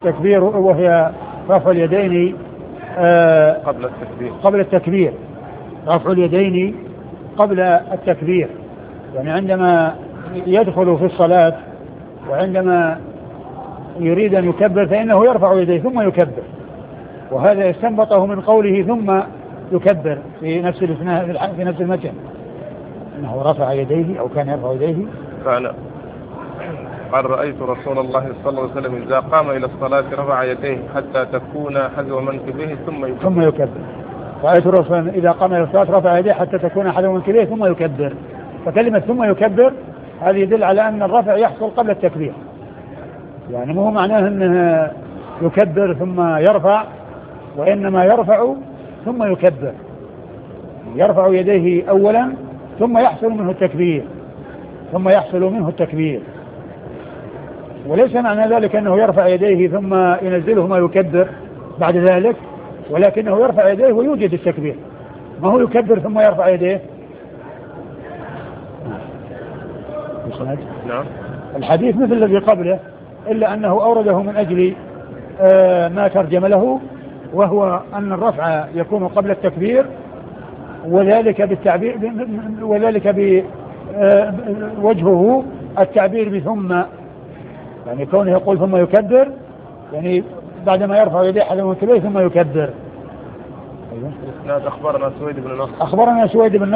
التكبير وهي رفع اليدين قبل التكبير. رفع اليدين قبل التكبير، يعني عندما يدخل في الصلاة وعندما يريد أن يكبر فإنه يرفع يديه ثم يكبر، وهذا يستنبطه من قوله ثم يكبر في نفس المتن، أنه رفع يديه أو كان يرفع يديه. قال رأيت رسول الله صلى الله عليه وسلم إذا قام إلى الصلاة رفع يديه حتى تكون حذو منكبيه ثم يكبر. رأيت الرسول إذا قام إلى الصلاة رفع يديه حتى تكون حذو منكبيه ثم يكبر. فكلمة ثم يكبر هذه يدل على أن الرفع يحصل قبل التكبير، يعني مو معناه أنه يكبر ثم يرفع، وإنما يرفع ثم يكبر، يرفع يديه أولا ثم يحصل منه التكبير. وليس معنى ذلك أنه يرفع يديه ثم ينزله ما يكبر بعد ذلك، ولكنه يرفع يديه ويوجد التكبير، ما هو يكبر ثم يرفع يديه. نعم. الحديث مثل الذي قبله، إلا أنه أورده من أجل ما ترجم له، وهو أن الرفع يكون قبل التكبير، وذلك بالتعبير، وذلك بوجهه التعبير بثم، يعني كونه يقول ثم يكبر، يعني بعدما يرفع يديه حذو منكبيه ثم يكبر. أخبرنا سويد بن نصر. أخبرنا سويد بن